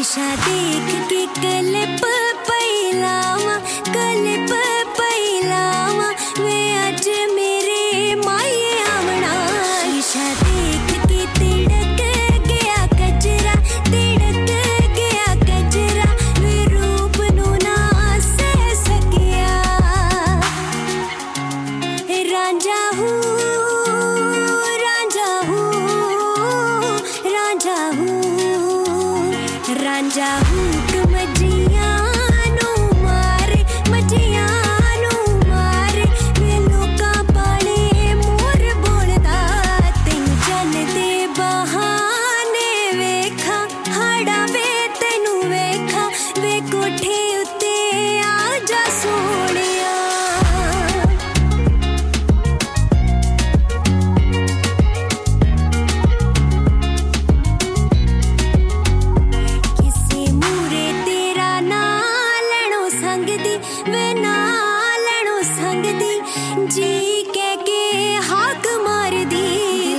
शीशा देख के क्लिप पैलावा वे अज मेरे माये आवना। शीशा देख के तिड़क गया कचरा वे रूप नू ना सह सकिया। रांझा हूँ मजियां नू मारे वे लोकां पाले मोर बोलदा। तेनू जन दे बहाने वेखा हाड़ा वे तेनू वेखा वे कोठे उत्ते आ जा सोहणिया। वे ना लैणो संग दी जी कह के हाक मार दी।